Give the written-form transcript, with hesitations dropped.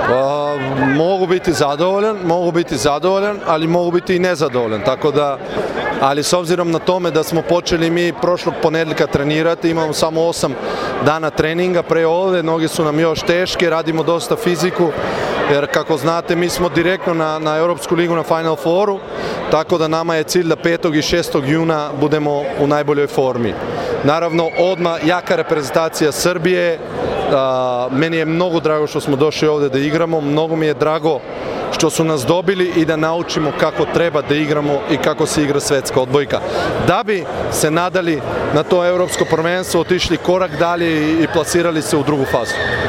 Mogu biti zadovoljan, ali mogu biti i nezadovoljan, tako da, ali s obzirom na tome da smo počeli mi prošlog ponedjeljka trenirati, imamo samo 8 dana treninga pre ovde, noge su nam još teške, radimo dosta fiziku, jer kako znate mi smo direktno na Europsku ligu na Final Fouru, tako da nama je cilj da 5. i 6. juna budemo u najboljoj formi. Naravno, odmah jaka reprezentacija Srbije, meni je mnogo drago što smo došli ovde da igramo, mnogo mi je drago što su nas dobili i da naučimo kako treba da igramo i kako se igra svetska odbojka. Da bi se nadali na to evropsko prvenstvo, otišli korak dalje i plasirali se u drugu fazu.